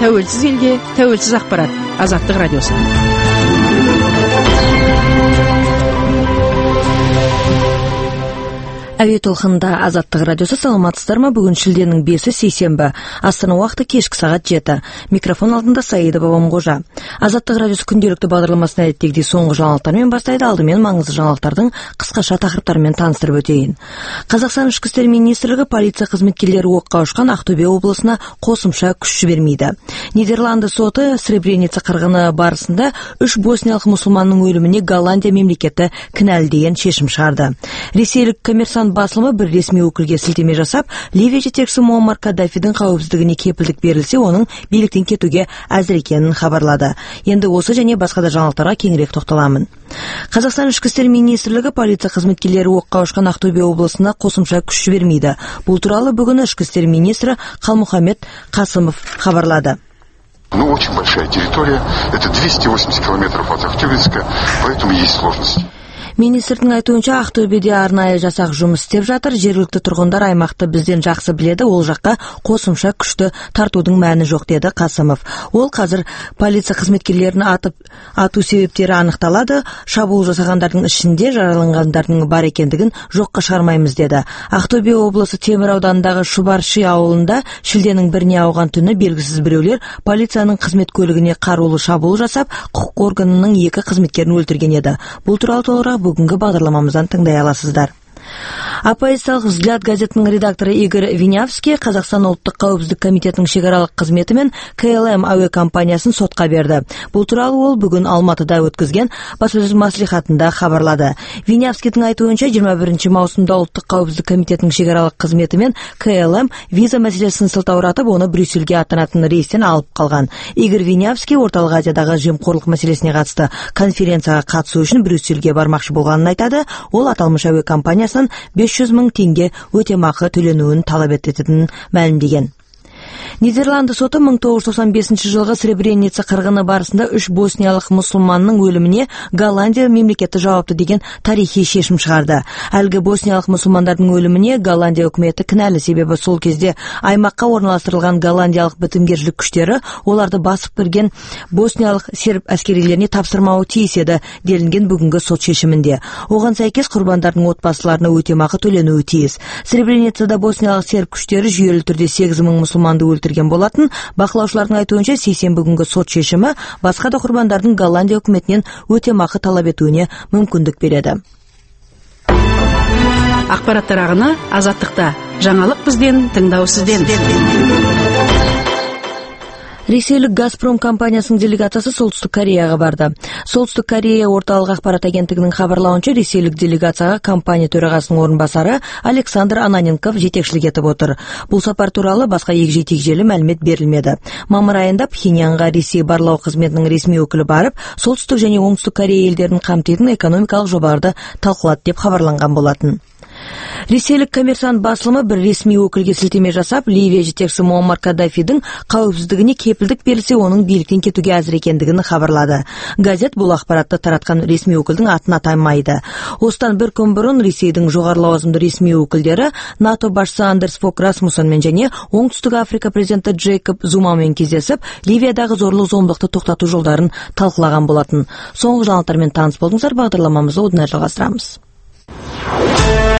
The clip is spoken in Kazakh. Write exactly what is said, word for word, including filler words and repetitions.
тәуелсіз елге, тәуелсіз ақпарат. Азаттық радиосы. Әуе толқынында Азаттық радиосы. Саламатсыздар ма? Бүгін шілденің бесі сейсенбі. Астана уақыты кешкі сағат жеті. Микрофон алдында Саида Бабамқожа. Азаттық радиосы күнделікті бағдарламасын әдеттегідей соңғы жаңалықтармен бастайды. Алдымен маңызды жаңалықтардың қысқаша тақырыптарымен таныстырып өтейін. Қазақстан ішкі істер министрлігі полиция қызметкерлері оққа ұшқан Ақтөбе облысына қосымша күш жібермейді. Нидерланды соты Сребреница қырғыны барысында үш босниялық мұсылманның өліміне Голландия мемлекеті кінәлі деген шешім шығарды. Ресейлік Коммерсант басылымы бір ресми өкілге сілтеме жасап, Ливия жетекшісі Муаммар Каддафидің қауіпсіздігіне кепілдік берілсе, оның биліктен кетуге әзір екенін хабарлады. Енді осы және басқа да жаңалықтарға кеңірек тоқталамын. Қазақстан ішкі істер министрлігі полиция қызметкерлері оққа ұшқан Ақтөбе облысына қосымша күш жібермейді. Бұл туралы бүгін ішкі істер министрі Қалмұхаммед Қасымов хабарлады. Ну, очень большая территория, это двести восемьдесят километров от Ақтөбеска, поэтому есть сложности. Министрдің айтуынша Ақтөбеде арнайы жасақ жұмыс істеп жатыр. Жергілікті тұрғындар аймақты бізден жақсы біледі, ол жаққа қосымша күшті тартудың мәні жоқ, деді Қасымов. Ол қазір полиция қызметкерлерін атып ату себептері анықталады. Шабуыл жасағандардың ішінде жараланғандардың бар екендігін жоққа шығармаймыз, деді. Ақтөбе облысы Темір ауданындағы Шұбарши ауылында шілденің біріне ауған түні белгісіз біреулер полицияның қызмет көлігіне қарулы шабуыл жасап, құқық органының екі қызметкерін өлтірген еді. Бұл туралы толығырақ бүгінгі бағдарламамыздан тыңдай аласыздар. Оппозициялық «Взгляд» газетінің редакторы Игорь Винявский Қазақстан ұлттық қауіпсіздік комитетінің шекаралық қызметі мен ка эл эм әуе компаниясын сотқа берді. Бұл туралы ол бүгін Алматыда өткізген баспасөз мәслихатында хабарлады. Винявскийдің айтуынша жиырма бірінші маусымда ұлттық қауіпсіздік комитетінің шекаралық қызметі мен ка эл эм виза мәселесін сылтауратып, оны Брюссельге аттанатын рейстен алып қалған. Игорь Винявский орталық Азиядағы жемқорлық мәселесіне қатысты конференцияға қатысу үшін Брюссельге бармақшы болғанын айтады. Ол аталмыш әуе компаниясынан бес жүз мың теңге өтемақы төленуін талап ететінін мәлімдеген. Нидерланды соты мың тоғыз жүз тоқсан бесінші жылғы Сребреница қырғыны барысында үш босниялық мұсылманның өліміне Голландия мемлекеті жауапты деген тарихи шешім шығарды. Әлгі босниялық мұсылмандардың өліміне Голландия үкіметі кінәлі, себебі сол кезде аймаққа орналастырылған голландиялық бітімгершілік күштері оларды басып кірген босниялық серб әскерилеріне тапсырмауы тиіс еді, делінген бүгінгі сот шешімінде. Оған сәйкес құрбандардың отбасыларына өтемақы төленуі тиіс. Сребреницада босниялық серб күштері жүйелі түрде сегіз мың мұсылманды өлтірген болатын. Бақылаушылардың айтуынша сейсенбі бүгінгі сот шешімі басқа да құрбандардың Голландия үкіметінен өтемақы талап етуіне мүмкіндік береді. Ақпараттар ағыны Азаттықта. Жаңалық бізден, тыңдау сізден. Ресейлік Газпром компаниясының делегациясы Солтүстік Кореяға барды. Солтүстік Корея орталық ақпарат агенттігінің хабарлауынша, ресейлік делегацияға компания төрағасының орынбасары Александр Ананенков жетекшілік етіп отыр. Бұл сапар туралы басқа егжей-тегжейлі мәлімет берілмеді. Мамыр айында Пхеньянға Ресей барлау қызметінің ресми өкілі барып, Солтүстік және Оңтүстік Корея елдерін қамтитын экономикалық жобаларды талқылады деп хабарланған болатын. Ресейлік Коммерсант басылымы бір ресми өкілге сілтеме жасап, Ливия жетекшісі Муаммар Каддафидің қауіпсіздігіне кепілдік берілсе, оның биліктен кетуге әзір екендігін хабарлады. Газет бұл ақпаратты таратқан ресми өкілдің атын атамайды. Осыдан бір күн бұрын Ресейдің жоғары лауазымды ресми өкілдері НАТО басшысы Андерс Фок Расмуссенмен және Оңтүстік Африка президенті Джейкоб Зумамен кездесіп, Ливиядағы зорлық-зомбылықты тоқтату жолдарын талқылаған болатын. Соңғы жаңалықтармен таныс болдыңыздар, бағдарламамызды одан әрі жалғастырамыз.